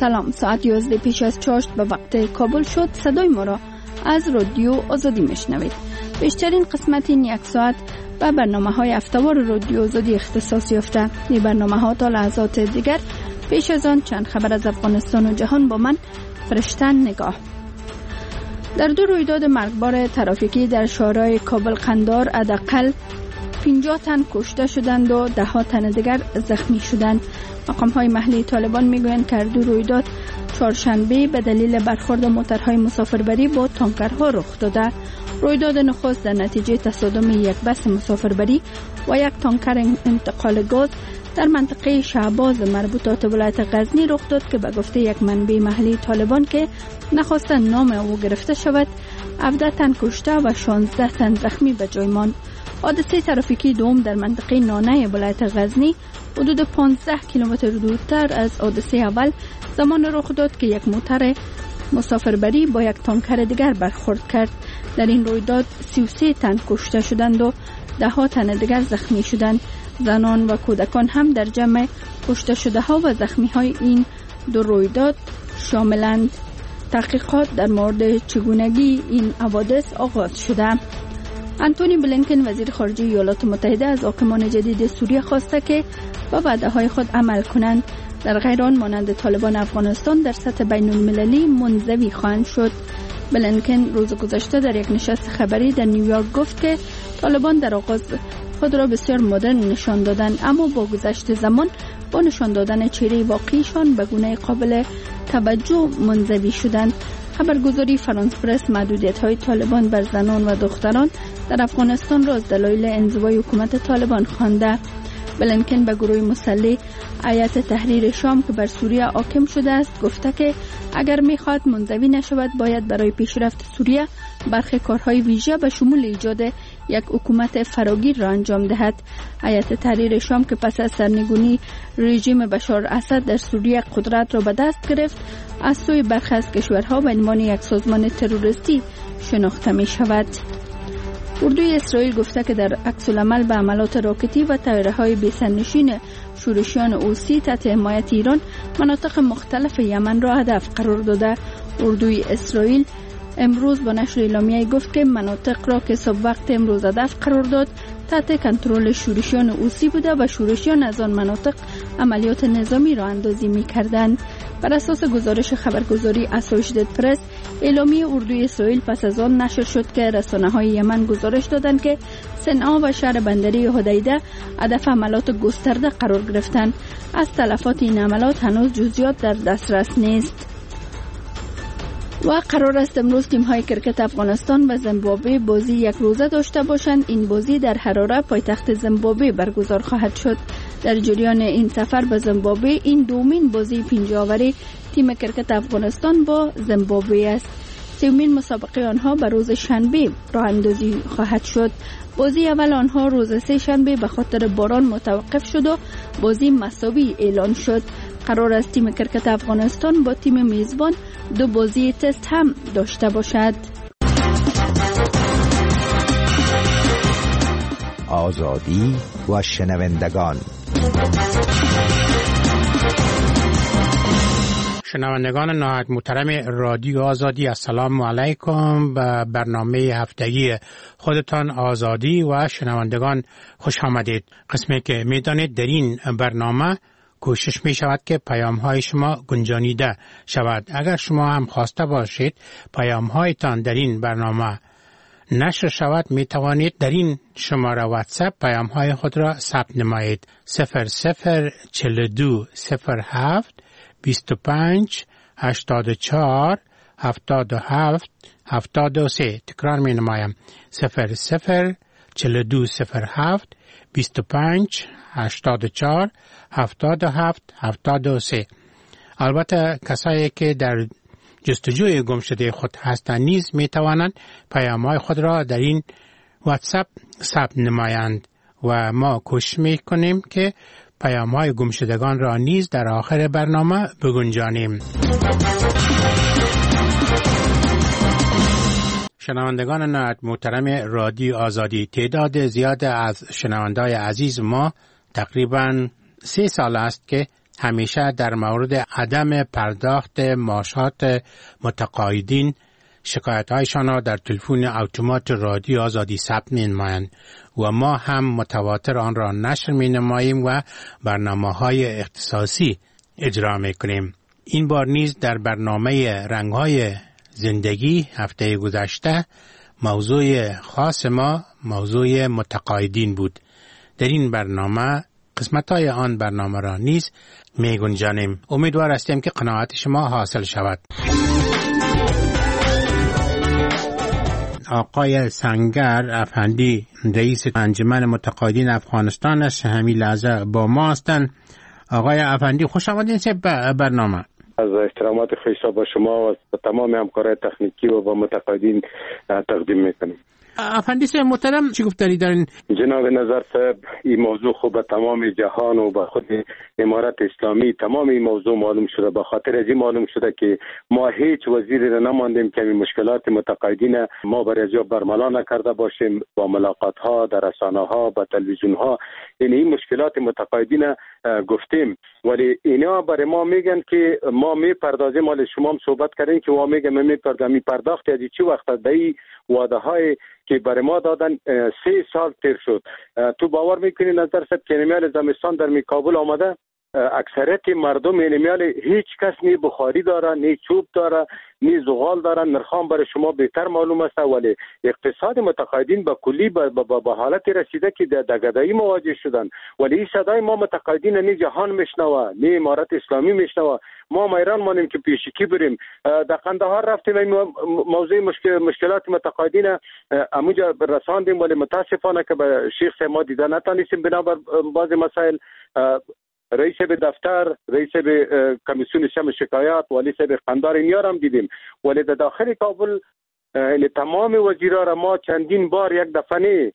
سلام، ساعت 11 پیش از چاشت به وقت کابل شد. صدای ما را از رادیو آزادی میشنوید. بیشترین قسمت این یک ساعت به برنامه‌های هفته‌وار رادیو آزادی اختصاص یافته. این برنامه‌ها تا لحظات دیگر پیش از آن چند خبر از افغانستان و جهان با من فرشته نگاه. در دو رویداد مرگبار ترافیکی در شهرهای کابل قندار حداقل 50 تن کشته شدند و 10 تن دیگر زخمی شدند. مقام‌های محلی طالبان میگویند که دو رویداد چهارشنبه به دلیل برخورد موترهای مسافربری با تانکرها رخ داده. رویداد نخست در نتیجه تصادم یک بس مسافربری و یک تانکر انتقال گاز در منطقه شهباز مربوطات ولایت غزنی رخ داد که به گفته یک منبع محلی طالبان که نخواستن نام او گرفته شود 17 تن کشته و 16 تن زخمی به جای ماند. حادثه ترافیکی دوم در منطقه نانه ولایت غزنی حدود 15 کیلومتر دورتر از حادثه اول زمان رخ داد که یک موتر مسافربری با یک تانکر دیگر برخورد کرد. در این رویداد 33 تن کشته شدند و 10 تن دیگر زخمی شدند. زنان و کودکان هم در جمع کشته شده ها و زخمی های این دو رویداد شاملند. تحقیقات در مورد چگونگی این حوادث آغاز شده. انتونی بلینکن وزیر خارجه ایالات متحده از حاکمان جدید سوریه خواسته که با وعده‌های خود عمل کنند. در غیر آن مانند طالبان افغانستان در سطح بین المللی منزوی خواهند شد. بلینکن روز گذشته در یک نشست خبری در نیویورک گفت که طالبان در آغاز خود را بسیار مدرن نشان دادند، اما با گذشت زمان با نشان دادن چهره واقعیشان به گونه قابل توجه منزوی شدند. خبرگزاری فرانس پرس محدودیت‌های طالبان بر زنان و دختران در افغانستان را از دلایل انزوای حکومت طالبان خوانده. بلینکن به گروه مسلح هیئت تحریر شام که بر سوریه حاکم شده است گفته که اگر می‌خواهد منزوی نشود باید برای پیشرفت سوریه برخی کارهای ویژه به شمول ایجاد یک حکومت فراگیر را انجام دهد. هیئت تحریر شام که پس از سرنگونی رژیم بشار اسد در سوریه قدرت را به دست گرفت از سوی برخی از کشورها به عنوان یک سازمان تروریستی شناخته می شود. اردوی اسرائیل گفته که در عکس العمل به حملات راکتی و طیاره‌های بی‌سرنشین شورشیان حوثی تحت حمایت ایران مناطق مختلف یمن را هدف قرار داده. اردوی اسرائیل امروز با نشر اعلامیه گفت که مناطق را که صبح وقت امروز هدف قرار داد تحت کنترل شورشیان حوثی بوده و شورشیان از آن مناطق عملیات نظامی را اندازی می‌کردند. بر اساس گزارش خبرگزاری اسوشییتد پرس، اعلامیه اردوی اسرائیل پس از آن نشر شد که رسانه‌های یمن گزارش دادند که صنعا و شهر بندری حدیده هدف عملیات گسترده قرار گرفتند. از تلفات این عملیات هنوز جزئیات در دسترس نیست. و قرار است امروز تیم‌های کرکت افغانستان و زیمبابوه بازی یک روزه داشته باشند. این بازی در حراره پایتخت زیمبابوه برگزار خواهد شد. در جریان این سفر به زیمبابوه این دومین بازی پنجاوری تیم کرکت افغانستان با زیمبابوه است. سومین مسابقه آنها به روز شنبه راه اندازی خواهد شد. بازی اول آنها روز سه شنبه به خاطر باران متوقف شد و بازی مساوی اعلان شد. قرار است تیم کرکت افغانستان با تیم میزبان دو بازی تست هم داشته باشد. آزادی و شنوندگان. شنوندگان نهایت محترم رادیو آزادی، السلام علیکم. به برنامه هفتگی خودتان آزادی و شنوندگان خوش آمدید. قسمی که میدانید در این برنامه کوشش می شود که پیام های شما گنجانیده شود. اگر شما هم خواسته باشید پیام هایتان در این برنامه نشر شود می توانید در این شماره واتساپ پیام های خود را ثبت نمایید. 0042 07 25 84 77 73. تکرار می نمایم. 0042 07 25 84 77 73. البته کسایی که در جستجوی گمشده خود هستند نیز می توانند پیام‌های خود را در این واتساپ ثبت نمایند و ما کوشش می کنیم که پیام‌های گمشدگان را نیز در آخر برنامه بگنجانیم. شنوندگان نهایت محترم رادیو آزادی، تعداد زیاد از شنوندای عزیز ما تقریباً 3 سال است که همیشه در مورد عدم پرداخت معاشات متقاعدین شکایت‌هایشان را در تلفن اتومات رادیو آزادی ثبت می‌نمایند و ما هم متواتر آن را نشر می‌نماییم و برنامه‌های اختصاصی اجرا می‌کنیم. این بار نیز در برنامه رنگ‌های زندگی هفته گذشته موضوع خاص ما موضوع متقاعدین بود. در این برنامه قسمت‌های آن برنامه را نیز می‌گنجانیم. امیدوار هستیم که قناعت شما حاصل شود. آقای سنگر افندی رئیس انجمن متقاعدین افغانستان است، همین لحظه با ما هستند. آقای افندی خوش آمدین به برنامه. از احترامات خیشا با شما و تمام همکارای تکنیکی و با متقاعدین تقدیم میکنیم. افندی صاحب محترم چی گفتاری دارین؟ جناب نظر صاحب این موضوع خوب به تمام جهان و به خود امارت اسلامی تمام این موضوع معلوم شده. به خاطر از این معلوم شده که ما هیچ وزیری را نماندیم که این مشکلات متقاعدین ما برای برملا نکرده باشیم. با ملاقات ها در رسانه ها با تلویزیون ها این مشکلات متقاعدین گفتیم، ولی اینا برای ما میگن که ما میپردازیم. مال شما هم صحبت کردین که ما میگم میپرداخت از چی وقت دایی وعده های که برای ما دادن 3 سال تیر شد. تو باور میکنی نظر صاحب که نمیال زمستان در کابل آمده اکثریت مردم نمیال هیچ کس نی بخاری داره، نی چوب داره، نی زغال داره. نرخام برای شما بهتر معلوم است، ولی اقتصاد متقاعدین به کلی به حالت رسیده که در گدایی مواجه شدن. ولی این صدای ما متقاعدین نی جهان میشنوه، نی امارت اسلامی میشنوه. ما ایران مانیم که پیشکی بریم. در قندهار رفتیم موضوع مشکلات متقاعدین اموجا رساندیم، ولی متاسفانه که به شیخ صاحب ما دیدن نتانستیم بنابر بعض مسائل. رئیس به دفتر، رئیس به کمیسیون شم شکایات، والی صاحب قندار این هم دیدیم. ولی در داخل کابل تمام وزیرا را ما چندین بار یک دفعه نه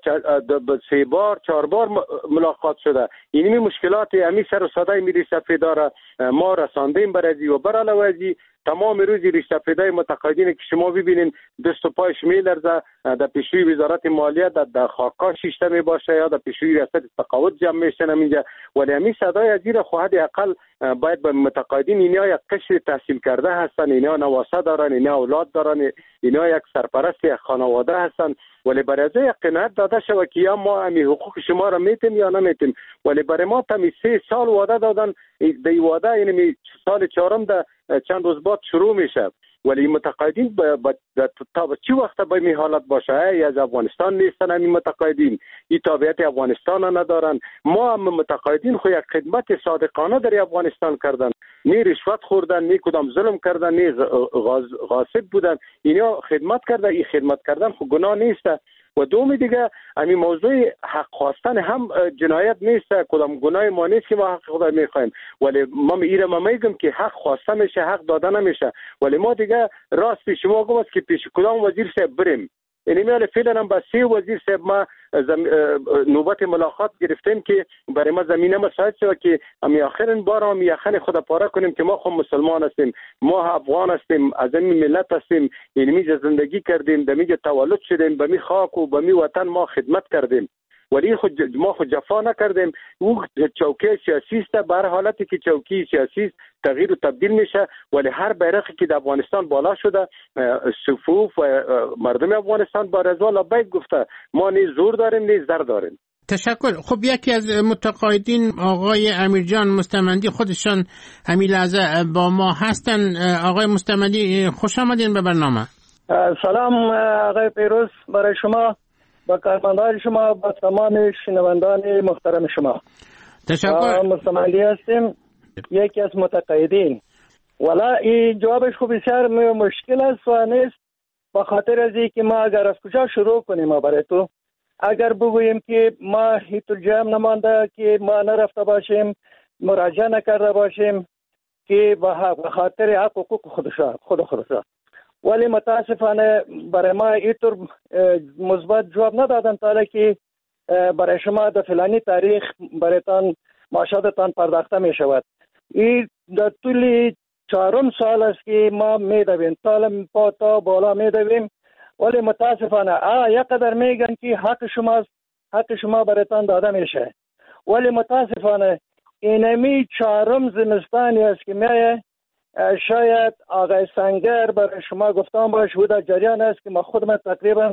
با 3 بار 4 بار ملاقات شده. اینمی مشکلات امی سر و صدای میری سفیداره ما رساندیم برای و برالوازی تمام روزی ریشتفیدای متقاعدین که شما ببینین دست و پایش میلرزه. در پیشوی وزارت مالیه در خاکا شیشته می باشه یا در پیشوی ریاست تقاعد جمع میشن اینجا. ولی همین صدای از زیر خواهد اقل باید به متقاعدین اینا یک قشر تحصیل کرده هستن، اینا نواسه دارن، اینا اولاد دارن، اینا یک سرپرست یک خانواده هستن. ولی برای از یک قناعت داده شود که یا ما همین حقوق شما را میتیم یا نمیتیم. ولی برای ما تمی 3 سال وعده دادن. دی وعده یعنی سال 4 ده چند روز بعد شروع میشه. ولی متقاعدین تا چی وقت به این حالت باشه؟ از افغانستان نیستن همین متقاعدین، این تابعیت افغانستان ندارن. ما هم متقاعدین خو یک خدمت صادقانه در افغانستان کردن، نی رشوت خوردن، نی کدام ظلم کردن، نی غاصب بودن. اینا خدمت کرده. این خدمت کردن خو گناه نیست. و دوم دیگه همین موضوع حق خواستن هم جنایت نیست، کدام گناه ما نیست که ما حق خدا میخوایم. ولی ما میگم که حق خواسته میشه، حق داده نمیشه. ولی ما دیگه راست پیش ما گم است که پیش کدام وزیر صاحب بریم. یعنی میاله فعلا هم با 3 وزیر صاحب ما نوبت ملاقات گرفتیم که برای ما زمینه مساعد شد که امی آخرین بار هم یخن خدا پاره کنیم که ما خود مسلمان هستیم، ما افغان هستیم، از این ملت هستیم، یعنی میجا زندگی کردیم، در میجا تولد شدیم، به می خاک و به می وطن ما خدمت کردیم. ولی ما خود جفا نکردیم. او چوکی سیاسی است، به هر حالتی که چوکی سیاسی تغییر و تبدیل میشه. ولی هر بیرقی که در افغانستان بالا شده صفوف و مردم افغانستان با رضا لبیک گفته. ما نه زور داریم نه زر داریم. تشکر. خب یکی از متقاعدین آقای امیرجان مستمندی خودشان همین لحظه با ما هستن. آقای مستمندی خوش آمدین به برنامه. سلام آقای پیروز، برای شما، با کارمندان شما، با تمام شنوندان محترم شما. تشکر. مستمندی هستیم، یکی از متقاعدین. ولی این جوابش خوب بسیار مشکل است و نیست، به خاطر از اینکه ما اگر از کجا شروع کنیم برای تو، اگر بگوییم که ما هیچ جمع نمانده که ما نرفته باشیم، مراجعه نکرده باشیم که به خاطر حق حقوق خودشان. ولی متاسفانه برای ما اینطور مثبت جواب ندادن تا که برای شما در فلانی تاریخ برایتان معاشاتتان پرداخته می شود. این در طول 4 سال است که ما می دویم تا بالا می دویم، ولی متاسفانه یک قدر میگن که حق شما برایتان داده میشه. ولی متاسفانه اینمی 4 زمستانی است که میایه. شاید آقای سنگر برای شما گفتم باش بوده جریان است که ما خودم تقریبا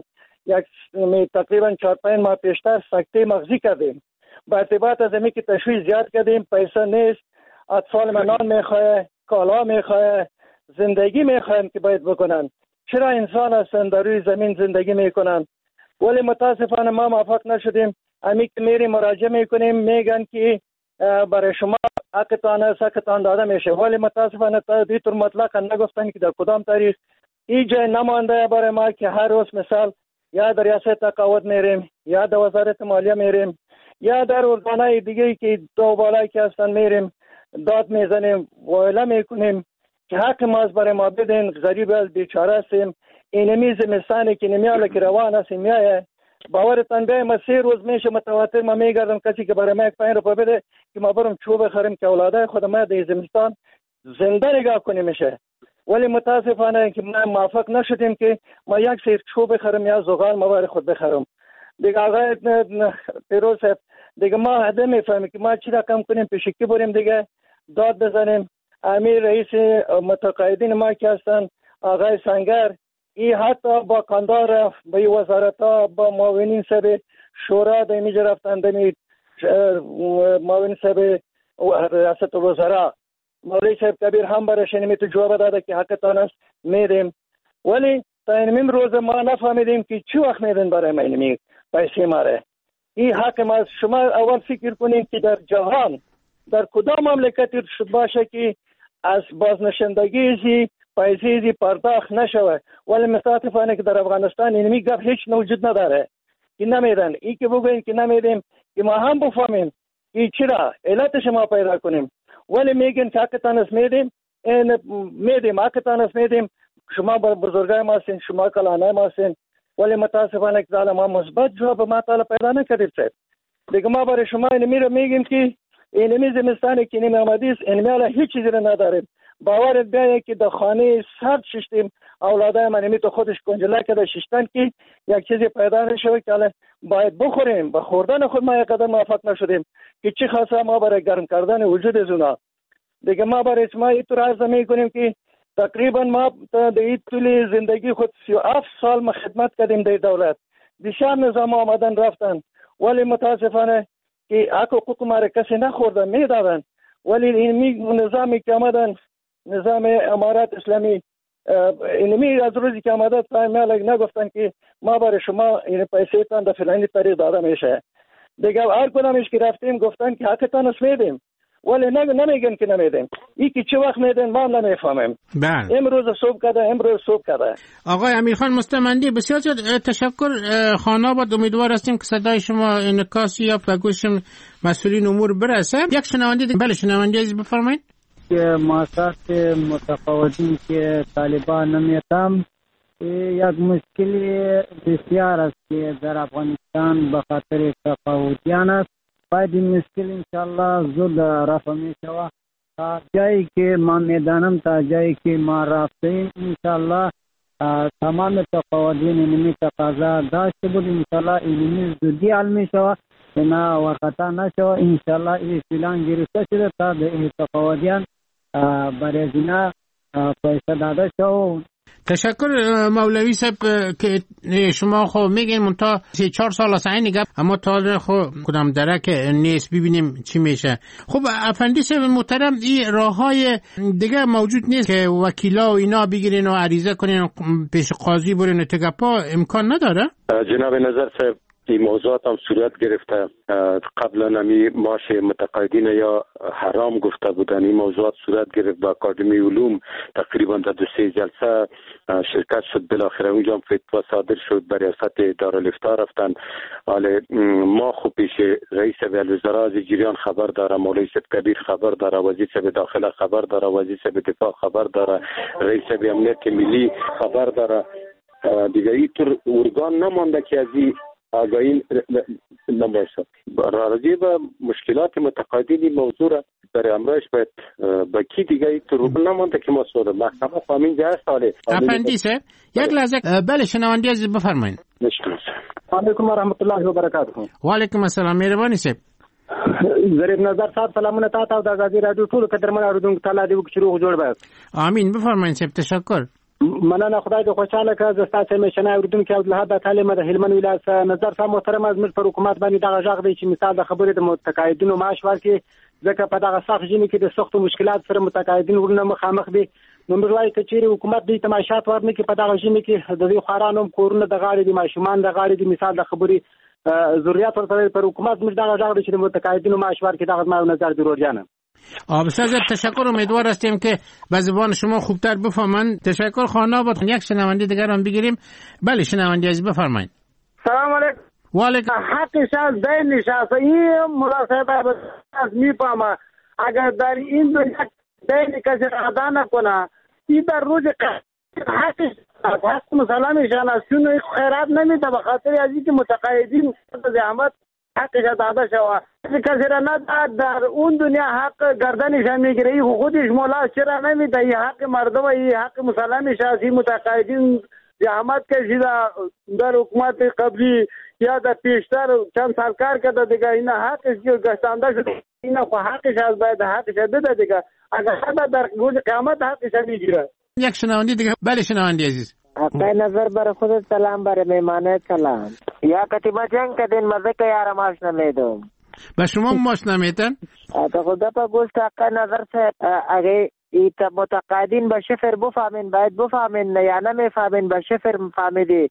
4-5 ماه پیشتر سکته مغزی کردیم. با ارتباط از اینکه تشویش زیاد کردیم، پیسه نیست، اطفال منان میخواه، کالا میخواه، زندگی میخوایم که باید بکنن. چرا انسان هستن در روی زمین زندگی میکنن؟ ولی متاسفانه ما موفق نشدیم. امی که میریم مراجعه میکنیم میگن که برای شما حقتان است، حقتان داده میشه، ولی متاسفانه تا دیتر مطلقا نگفتن که در کدام تاریخ این جای نمانده برای ما که هر روز مثال یا در ریاست تقاعد میریم، یا در وزارت مالیه میریم، یا در ارگانهای دیگه که دو بالایی که هستن میریم داد میزنیم وایله میکنیم که حق ما برای ما بدین. غریب از بیچاره هستیم. اینمی زمستانی که نمیاله که روان هستیم میایه. باورتان بیایم ما 3 روز میشه متواتر ما میگردم کسی که برای ما 5 روپیه بده که ما برم چوب بخریم که اولاده خود ما در زمستان زنده نگاه کنیم میشه. ولی متاسفانه که ما موفق نشدیم که ما یک سیر چوب بخریم یا زغال ما برای خود بخرم. دیگه آقای پیروز صاحب دیگه ما هده میفهمیم که ما چی را کم کنیم، پیشکی بریم دیگه داد بزنیم. امیر رئیس متقاعدین ما که هستن آقای سنگر، این حتی با کاندار با وزارت ها با معاونین صاحب شورا دمیج رفتن دمید معاون صاحب ریاست الوزراء مولوی صاحب کبیر هم برش نمی تو جواب داده که حقتان است میدیم. ولی تا این روز ما نفهمیدیم که چی وقت میدن برای ما اینمی پیسه ماره. این حق ما. شما اول فکر کنید که در جهان در کدام مملکتی باشه که از بازنشستگی پیسه پرداخت نشوه، ولی متاسفانه که در افغانستان اینمی گپ هیچ موجود نداره که نمیدن. این که بگوین که نمیدیم که ما هم بفهمیم این چرا علتش ما پیدا کنیم. ولی میگن که حقتان است میدیم، میدیم حقتان است میدیم. شما بزرگای ما هستین، شما کلانای ما هستین، ولی متاسفانه که ما مثبت جواب ما تعالی پیدا نکردیم. دیگه ما برای شما اینمی رو میگیم که اینمی زمستانی که اینمی آمدی است، اینمی حالا هیچ چیزی رو نداریم. باورت بیایه که در خانه سرد ششتیم، اولادای من اینمی تو خودش کنجله کده ششتن که یک چیزی پیدا نشوه که حالا باید بخوریم. به خوردن خود ما یک قدر موفق نشدیم که چی خاصه ما برای گرم کردن وجود از اونا. دیگه ما برای ما اینطور عرض میکنیم که تقریبا ما در این طول زندگی خود 37 سال ما خدمت کردیم در دولت. بسیار نظام آمدن رفتن، ولی متاسفانه که حقوق ما را کسی نخوردن میدادن. ولی این نظامی که آمدن، نظام امارات اسلامی، اینمی از روزی که آمده تا مالک نگفتن که ما برای شما این پیسه تان در فلانی طریق داده میشه. دیگه هر کدامش که رفتیم گفتن که حقتان است میدیم، ولی نمیگن که نمیدیم. این که چه وقت میدن ما نمیفهمیم. بله. امروز صبح کرده. آقای امیرخان مستمندی بسیار تشکر. خاناباد امیدوار هستیم که صدای شما انعکاسی یا به گوش مسئولین امور برسه. یک شنونده دیگه. بله شنونده عزیز بفرمایید. که مؤسسات متقاعدین که طالبان نمیتم یک مشکلی بسیار است که در افغانستان به خاطر تقاعدیان است. باید این مشکل انشاءالله زود رفع می شود. تا جایی که ما میدانم تا جایی که ما رفتیم انشاءالله تمام تقاعدین اینمی تقاضا داشته بود. انشاءالله اینمی زودی حل می شود، نه ورقتا نشود. انشاءالله این فیلان گرفته شده تا به تقاعدیان برای اینا پیسه داده شود. تشکر مولوی صاحب که شما خب میگین منتها 3-4 سال است این گپ، اما تا خب کدام درک نیست، ببینیم چی میشه. خب افندی صاحب محترم، این راههای دیگه موجود نیست که وکیلا و اینا بگیرین و عریضه کنین پیش قاضی برین و تگپا امکان نداره؟ جناب نظر صاحب این موضوعات هم صورت گرفته. قبلا نمی معاش متقاعدین یا حرام گفته بودن، این موضوعات صورت گرفت. با اکادمی علوم تقریبا در 2-3 جلسه شرکت شد. بالاخره اونجا هم فتوا صادر شد، بر ریاست دارالفتاء رفتن. حالا ما خب پیش رئیس الوزراء از جریان خبر داره، مولوی صاحب کبیر خبر داره، وزیر صاحب داخله خبر داره، وزیر صاحب دفاع خبر داره، رئیس امنیت ملی خبر داره. دیگه اینطور ارگان نمانده که از این آگاهی نباشه. راجع به مشکلات متقاعدین این موضوع را برای امروز باید با کی دیگه اینطور نمانده که ما سوال محکمه فهمین جه ساله. افندی صاحب یک لحظه. بله شنونده عزیز بفرمایید. علیکم و رحمت الله و برکاته. و علیکم السلام. مهربانی صاحب. ظریف نظر صاحب سلامونه تاسو د آزادي رادیو ټول قدرمن اوریدونکو ته لا دې وکړو روغ جوړ به. امین. بفرمایئ صاحب. تشکر. مننه. خدای دې خوشاله کړه. زه ستاسو میشنه اوریدونکو عبدالحد تعلیم د هلمند ولایت نظر صاحب محترم از پر حکومت باندې دغه ځاغ دی چې مثال د خبرې د متقاعدینو معاش ورکړي، ځکه په دغه سخت ژمي کې د سختو مشکلات سره متقاعدین ورنه مخامخ دي. نو موږ وایو چې چیرې حکومت دې تماشات ورنه کې په دغه ژمي کې د دې خورانو کورونه د غاړې د ماشومان د غاړې د مثال د خبرې ضرورت ورته پر حکومت موږ دغه ځاغ چې د متقاعدینو معاش ورکړي. دغه ما نظر ضرور جانم. بسیار تشکر. امیدوار هستیم که به زبان شما خوبتر بفهمند. تشکر. خانه با یک شنونده دیگر هم بگیریم. بله شنونده عزیز بفرمایید. سلام علیکم. و علیکم. حقش از دین نشسته. این مناسبت از میفهمه اگر در این دنیا دین کسی ادا نکنه این در روز حقش حق مسلمشان است. چون خیرات نمیده به خاطر از اینکه متقاعدین زحمت حقش ادا شود. کسی را نداد در اون دنیا حق گردنش میگیره. این خودش مولا چرا نمیده؟ این حق مردم، این حق مسلمش است. این متقاعدین زحمت کشیده در حکومت قبلی یا در پیشتر چند سال کار کرده دیگه. این حقش که گشتانده شده این حقش از باید حقش بده دیگه. اگر حدا در روز قیامت حقش میگیره. یک شنونده دیگه. بله شنونده عزیز. حقای نظر بر خودت سلام، بر میمانه سلام. یا کتیبه جنگ کدین مزه که یار ماش نمیدم. به شما ماش نمیتن؟ تا خدا پا گوشت حقای نظر سے اگه ایتا متقاعدین به شفر بفهمین، باید بفهمین یا نمیفهمین به شفر فهمیدی.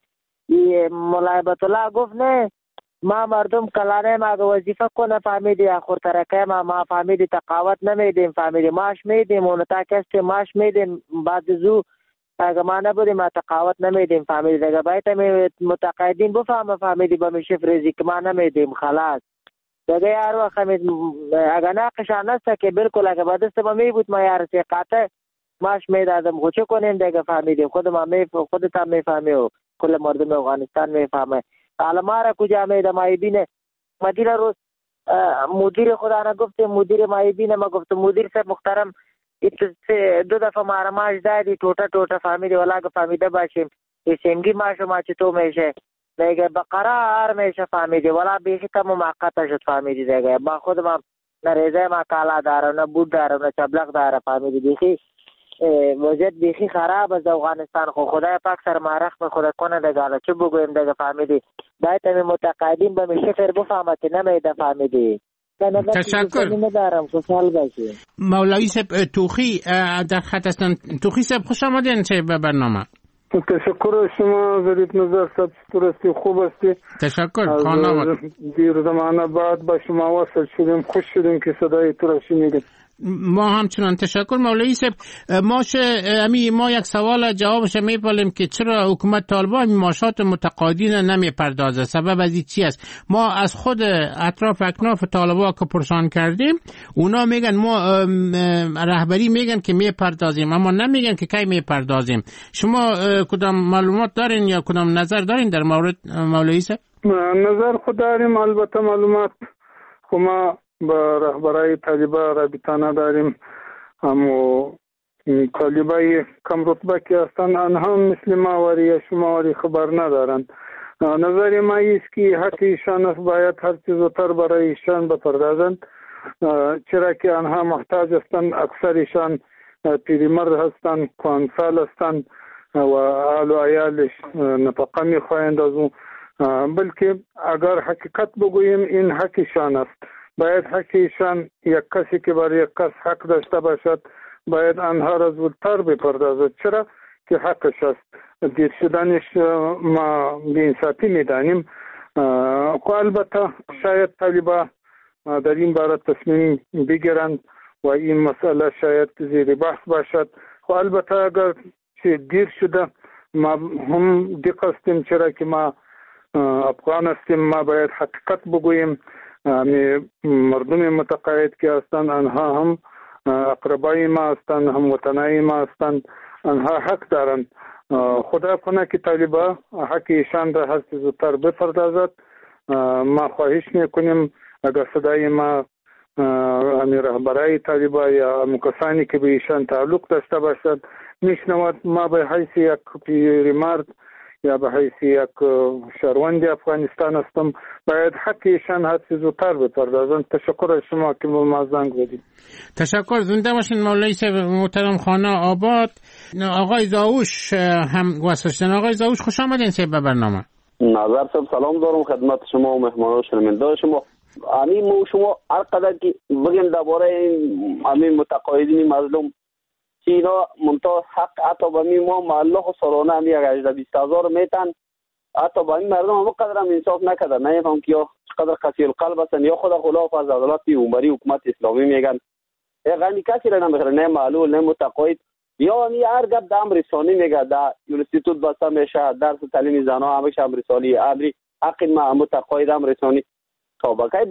ملایبت الله گفت نه ما مردم کلانه ما وظیفه کنه فهمیدی، آخر ترکه ما فهمیدی تقاوت نمیدیم، فهمیدی ماش میدیم اون تا کسی ماش میدیم بعد زو اگه ما نبودیم ما تقاوت نمیدیم فهمیدی. اگه باید متقاعدین بفهمه فهمیدی به می شفر ریزی که ما نمیدیم خلاص دیگه. یار وقت اگه ناقشان نسته که بالکل اگه با دست ما می بود ما یار سیقاته ماش میدادم خود چه کنیم دیگه فهمیدیم. خودت هم میفهمی و کل مردم افغانستان میفهمه. علما را کجا میده مایبینه مدیر روز مدیر خدا نگفته مدیر مایبینه ما گفته مدیر صاحب محترم دو دفعه ما ماش دادی ټوټه فهمیدی ولاګه فهمیده باشیم سنگی ماشو ما چې تو میشه دیگه بقرار میشه فهمیدی ولا بیخی تا موقته شد فهمیدی دیگه. با خود ما نه ریزه ما کالا دارم نه بود دارم نه چبلق دارم فهمیدی. بیخی وضعیت بیخی خراب از افغانستان. خو خدای پاک سر ما رحم خدا کنه دیگه. چه بگویم دیگه فهمیدی. باید همین متقاعدین به میشه فر بفهمت نمیده فهمیدی. تشکر. مولوی صاحب توخی در خط هستن. توخی صاحب خوش آمدین به برنامه. تشکر شما ظریف نظر صاحب. چطور هستی؟ خوب هستی؟ تشکر. خانم دیر زمانه بعد با شما وصل شدیم. خوش شدیم که صدای تو را شنیدیم. ما همچنان. تشکر مولوی صاحب. ما یک سوال جوابش میپرسیم که چرا حکومت طالبان معاشات متقاعدین نمیپردازه؟ سبب از این چی است؟ ما از خود اطراف اکناف طالبان که پرسان کردیم اونا میگن ما رهبری میگن که میپردازیم اما نمیگن که کی میپردازیم. شما کدام معلومات دارین یا کدام نظر دارین در مورد مولوی صاحب؟ نظر خود داریم البته معلومات خو ما با رهبرای طالبان رابطه داریم. اما طالبای کم رتبه که هستند آنها مثل ما و یا شما و خبر ندارند. نظر ما است که حق ایشان است باید هر چیز زودتر برای ایشان بپردازند، چرا که آنها محتاج هستند. اکثر ایشان پیرمرد هستند، کهنسال هستند و آل و عیالش نفقه میخواهند از اون. بلکه اگر حقیقت بگوییم این حق ایشان است. باید حق ایشان یک کسی که برای یک کس حق داشته باشد باید آنها را زودتر بپردازد، چرا که حقش است. دیر شدنش ما بی‌انصافی میدانیم. البته شاید طالبان در این باره تصمیم بگیرند و این مسئله شاید زیر بحث باشد. البته اگر چه دیر شده ما هم دقیق هستیم، چرا که ما افغان هستیم. ما باید حقیقت بگوییم. مردم متقاعد که هستند آنها هم اقربای ما هستند، هم وطنای ما هستند. آنها حق دارند. خدا کنه که طالبان حق ایشان را هست زودتر بپردازد. ما خواهش میکنیم اگر صدای ما رهبرای طالبان یا کسانی که به ایشان تعلق داشته باشد میشنود، ما به حیث یک پیرمرد یا به حیث یک شهروند افغانستان هستم باید حقیشان حد زودتر بپردازند. تشکر از شما که ما زنگ بدید. تشکر. زنده باشین مولوی صاحب محترم خانه آباد. آقای زاوش هم واسه آقای زاوش خوش آمدین صاحب به برنامه. نظر صاحب سلام دارم خدمت شما و مهمانان شنونده شما. امین شما هر قدر که بگیم درباره امین متقاعدین مظلوم که اینا منتها حق حتی به می ما معلق و سالانه همی 18-20 میتن، حتی به این مردم هم قدر هم انصاف نکردن. نمیفهم که یا چقدر قسی القلب هستن یا خود خلاف از عدالت عمری حکومت اسلامی میگن. یعنی کسی را نمیخره، نه معلول نه متقاعد، یا همی هر گپ دم رسانی میگه. در یونیورسیتوت بسته میشه، درس تعلیم زنها همیشه هم رسانی، امری حق متقاعد هم رسانی. تا بقیه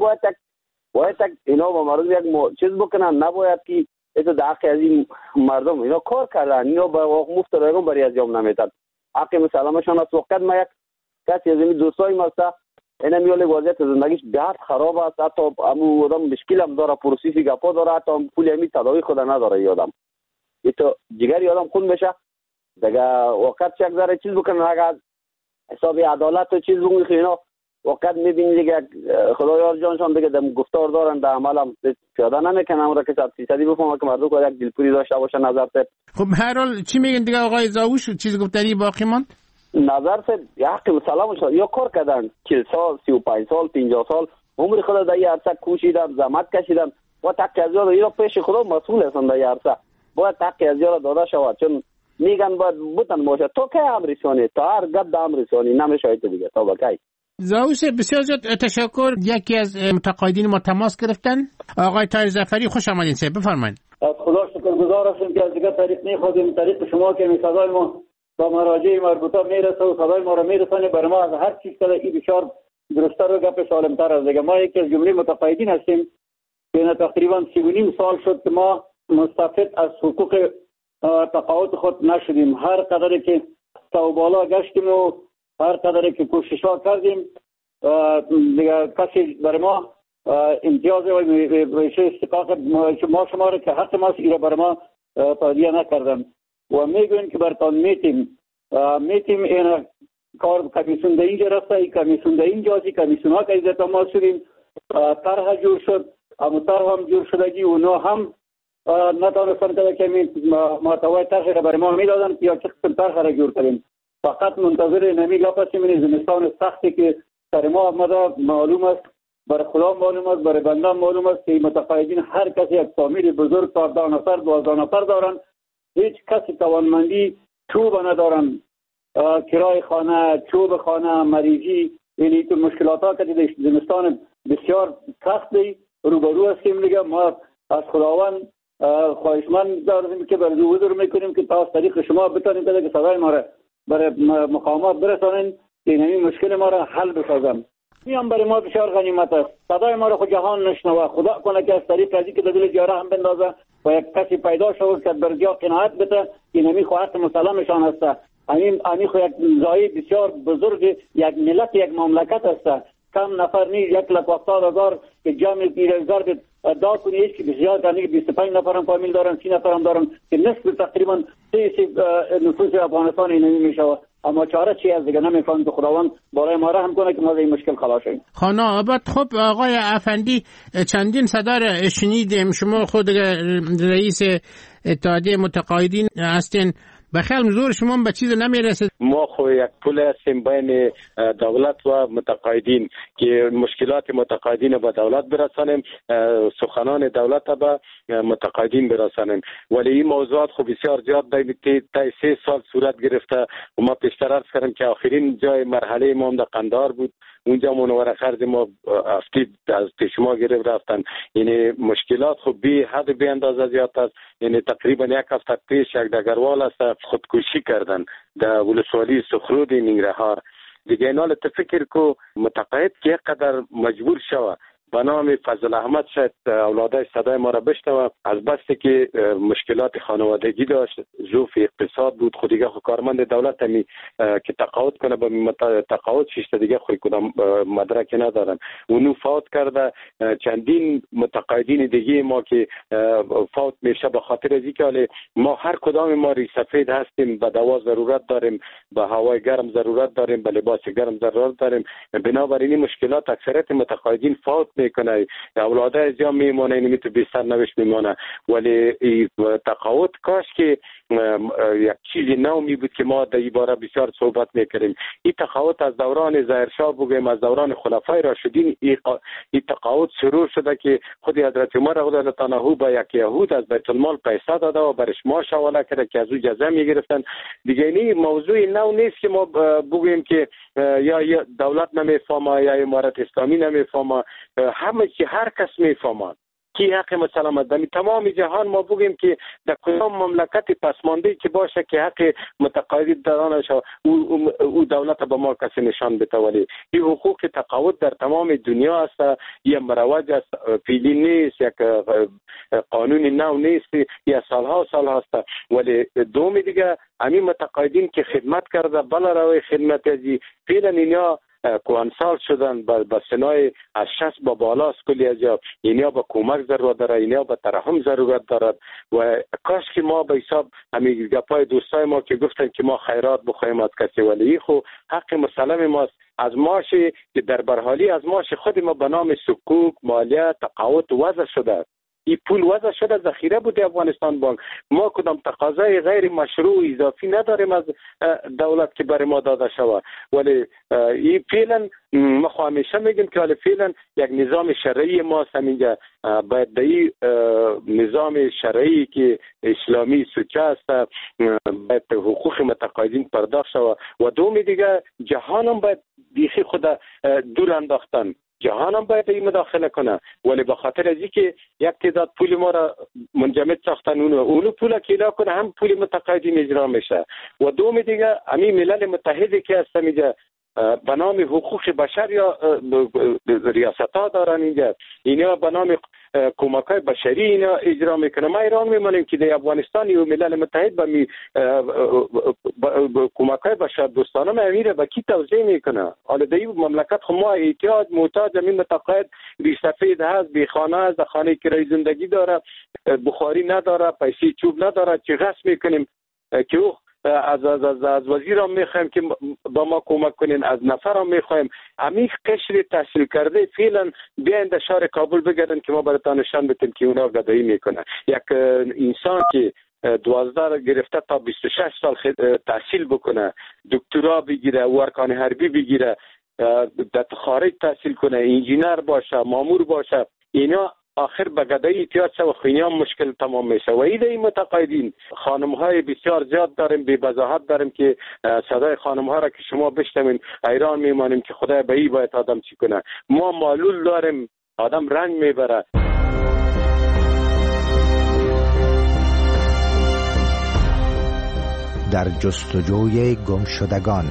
باید تک اینا با مردم یک چیز بکنن، نباید که ایتو در حق از این مردم اینا کار کردن، اینا با مفت رایگان برای از یام نمیتن. حق مسلمشان است. وقت ما یک کسی از این دوستای ماستا اینا میوله وضعیت زندگیش بهت خراب است، حتی امو آدم مشکل هم داره، پروسیسی گپا داره، حتی پول امی تداوی خود نداره. یادم ایتو جگری آدم خون بشه دیگه وقت یک ذره چیز بکنن، اگر حساب عدالت و چیز بگن اینا وقت میبینی دیگه خدایا جانشان دیگه دم گفتار دارن، در عمل هم پیاده نمیکنن. اون که 100% بفهمن که مردم که یک دلپوری داشته باشه. نظر ته خب هر حال چی میگن دیگه آقای زاوش؟ چیز گفتنی باقی ماند؟ نظر ته حق سلام شد یا کار کردن 40 سال 35 سال 50 سال عمر خود در عرصه کوشیدن، زحمت کشیدن و تک از یاد اینا پیش خدا مسئول هستن. در عرصه باید تک از یاد داده شود، چون میگن باید بوتن باشه. تو که امریکایی تا هر گپ د امریکایی نمیشه دیگه. تا بکی زاوش بسیار زیاد تشکر. یکی از متقاعدین ما تماس گرفتن. آقای طاهر ظفری خوش آمدین صاحب، بفرمایید. از خدا شکرگزار هستیم که از دیگه طریق نخواهیم، طریق شما که صدای ما با مراجع مربوطه میرسه و صدای ما رو میرسونه بر ما از هر چیز که این بسیار درست‌تر و گپ سالم‌تر است. دیگه ما یکی از جمله متقاعدین هستیم که تقریبا 3.5 سال شد که ما مستفید از حقوق تقاعد خود نشدیم. هر قدری که تا بالا گشتیم و هر قدری که کوشش‌ها کردیم دیگه کسی برای ما امتیاز و استحقاق ما شما را که حق ما ایره برای ما تادیه نکردن و میگوین که برتان میتیم این کار کمیسیون در اینجا رفته، این کمیسیون در اینجا هستی، کمیسیون ها که ایزت ما شدیم، طرح جور شد، اما طرح هم جور شدگی اونا هم نتانستن که محتوای طرح را برای ما میدادن یا چه قسم طرح را جور کردیم. فقط منتظر نمی گپ هستیم. این زمستان سختی که سر ما آمده معلوم است، برای خدا معلوم است، برای بنده معلوم است که متقاعدین هر کسی یک فامیل بزرگ 14 نفر 12 نفر دارن، هیچ کسی توانمندی چوب ندارن، کرای خانه، چوب خانه، مریضی، یعنی تو مشکلات ها که در زمستان بسیار سختی روبرو هستیم. دیگه ما از خداوند خواهشمند داریم که برای حضور میکنیم که تا از طریق شما بتانیم که صدای ما را برای مقامات برسانین که این مشکل ما را حل بسازن. میام برای ما بسیار غنیمت است. صدای ما را خود جهان نشنوه. خدا کنه که از طریق ازی که دل جاره هم بندازه و یک کسی پیدا شود که بر جا قناعت بده که نمی خواهد مسلمشان است. این خو یک زایی بسیار بزرگ یک ملت یک مملکت است. کم نفر نیست، 1,70,000 که جمع 20,000 ادا کنی هیچ که بسیار کنی 25 نفر هم فامیل دارن، 30 نفر هم دارن که نصف تقریبا 30 نفوس افغانستان اینمی میشه. اما چاره چی از دیگه نمیفهمم که خداوند برای ما رحم کنه که ما از این مشکل خلاص شیم. خانه آباد. خب آقای افندی چندین صدا را شنیدیم، شما خود رئیس اتحادیه متقاعدین هستین، بخیال زور شما به چیز نمیرسه. ما خو یک پل هستیم بین دولت و متقاعدین که مشکلات متقاعدین به دولت برسانیم، سخنان دولت به متقاعدین برسانیم. ولی این موضوعات خو بسیار زیاد تا 3 سال صورت گرفته و ما پیشتر عرض کردم که آخرین جای مرحله ما در قندهار بود. اونجا منور خرج ما افتید از پیش ما گرفت رفتن. یعنی مشکلات خب بی حد بی اندازه زیاد است. یعنی تقریبا 1 هفته پیش یک دگروال است خودکشی کردن در ولسوالی سخرود ننگرهار. دیگه اینال فکر کو متقاعد که قدر مجبور شوه به نام فضل احمد شاید اولادای صدای ما را بشنوه. از بسته که مشکلات خانوادگی داشت، ظروف اقتصاد بود، خود دیگه کارمند دولت همی که تقاعد کنه به تقاعد شیشته دیگه خود کدام مدرک ندارن. اونو فوت کرده. چندین متقاعدین دیگه ما که فوت میشه به خاطر از اینکه ما هر کدام ما ریسفید هستیم، به دوا ضرورت داریم، به هوای گرم ضرورت داریم، به لباس گرم ضرورت داریم. بنابراین مشکلات اکثریت متقاعدین فوت میکنه، اولادای زیاد میمونه، اینمی تو بیستر نوش میمونه. ولی تقاعد کاش که یک چیزی نو می بود که ما در این باره بسیار صحبت میکردیم. این تقاعد از دوران ظاهرشاه بگویم، از دوران خلفای راشدین این تقاعد شروع شده که خود حضرت عمر رضی الله عنه به یک یهود از بیت المال پیسه داده و برش معاش حواله کرده که از او جزا میگرفتن. دیگه این موضوع نو نیست که ما بگوییم که یا دولت نمیفهمه یا امارت اسلامی نمیفهمه، همه چی هر کس میفهمه کی حق مثلا مدنی تمام جهان. ما بگیم که در کدام مملکت پسمانده که باشه که حق متقاعد دارانش او دولت به ما کسی نشان بده، ولی این حقوق تقاعد در تمام دنیا است. یه مروج است، فعلی نیست، یک قانون نو نیست، یا سالها هست. ولی دوم دیگه همین متقاعدین که خدمت کرده بلا روی خدمت ازی فعلا اینا کوانسال شدن با سنای از 60 با بالاست کلی از اینا با کمک ضرورت داره، اینا با ترحم ضرورت دارد. و کاش که ما به حساب همین گپای دوستای ما که گفتن که ما خیرات بخوایم از کسی، ولی خو حق مسلم ماست. از ماشی که در برحالی از ماش خود ما به نام سکوک، مالیه، تقاعد وضع شده. این پول وضع شده، ذخیره بوده افغانستان بانک. ما کدام تقاضای غیر مشروع اضافی نداریم از دولت که برای ما داده شود. ولی این فعلا ما همیشه میگیم که ولی فعلا یک نظام شرعی ما همینجا باید در این نظام شرعی که اسلامی سوچه است باید حقوق متقاعدین پرداخت شود. و دومی دیگه جهان هم باید بیخی خود دور انداختن، جهان هم باید این مداخله کنه. ولی به خاطر از اینکه یک تعداد پول ما را منجمد ساختن، اونو پول کیلا کنه هم پول متقاعدین اجرا میشه. و دوم دیگه همین ملل متحدی که هست اینجا به نام حقوق بشر یا ریاست ها دارن اینجا، اینا به نام کمک های بشری اینا اجرا میکنه. ما ایران میمانیم که در افغانستان و ملل متحد به کمک های بشر دوستانه میره به کی توزیع میکنه. حالا در این مملکت خب ما احتیاج محتاج همین متقاعد بی سفید هست، بی خانه هست، خانه کرای زندگی داره، بخاری نداره، پیسه چوب نداره، چه غصب میکنیم که او از وزیر هم میخوایم که با ما کمک کنین، از نفر هم میخوایم. همین قشر تحصیل کرده فعلا بیاین در شهر کابل بگردن که ما براتون نشان بدیم که اونا گدایی میکنه. یک انسان که 12 گرفته تا 26 سال تحصیل بکنه، دکترا بگیره، ارکان حربی بگیره، در خارج تحصیل کنه، انجینر باشه، مامور باشه، اینا آخر به گدایی احتیاج شد و خیلی هم مشکل تمام میشه. و این متقاعدین خانم های بسیار زیاد داریم، بی وضاحت داریم که صدای خانم ها را که شما بشنوین حیران میمانیم که خدای به این باید آدم چی کنه. ما معلول داریم، آدم رنج میبره. در جستجوی گمشدگان.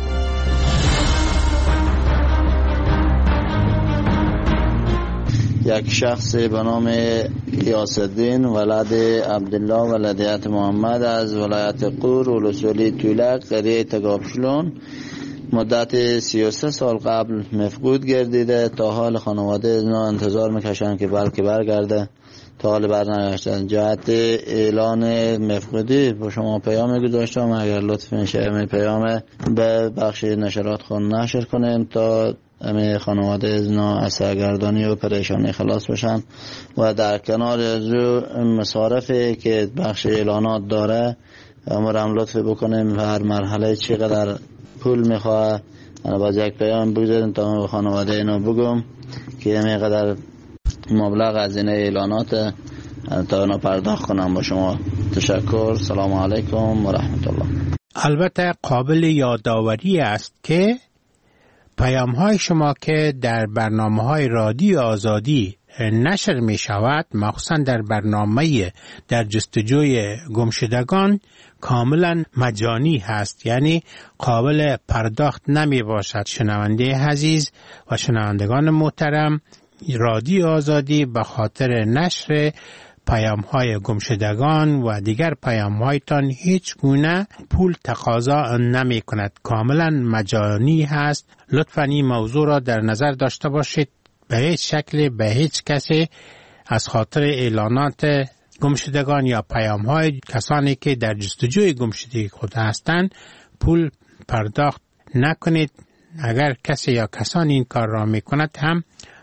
یک شخص به نام یاسالدین ولد عبدالله ولدیت محمد از ولایت قور ولسوالی طولک قریه تگابشلون مدت 33 سال قبل مفقود گردیده. تا حال خانواده اینا انتظار میکشن که بلکه برگرده، تا حال برنگشتن. جهت اعلان مفقودی با شما پیام گذاشتم، اگر لطف میشه می پیام به بخش نشرات خون نشر کنیم تا همه خانواده اینا از سرگردانی و پریشانی خلاص بشن. و در کنار از مصارفی که بخش اعلانات داره امرم لطف بکنیم هر مرحله چقدر پول میخواه. انا باز یک پیام بگذاریم تا به خانواده اینا بگم که همینقدر مبلغ از این اعلانات تا اونا پرداخت کنم. با شما تشکر. سلام علیکم و رحمت الله. البته قابل یادآوری است که پیام های شما که در برنامه های رادیو آزادی نشر می شود، مخصوصا در برنامه در جستجوی گمشدگان، کاملا مجانی هست، یعنی قابل پرداخت نمی باشد. شنونده عزیز و شنوندگان محترم، رادیو آزادی به خاطر نشر پیام‌های گمشدگان و دیگر پیام‌هایتان هیچ گونه پول تقاضا نمی کند. کاملا مجانی هست. لطفاً این موضوع را در نظر داشته باشید. به هیچ شکل به هیچ کسی از خاطر اعلانات گمشدگان یا پیام‌های کسانی که در جستجوی گمشدگی خود هستند پول پرداخت نکنید. اگر کسی یا کسانی این کار را می کند هم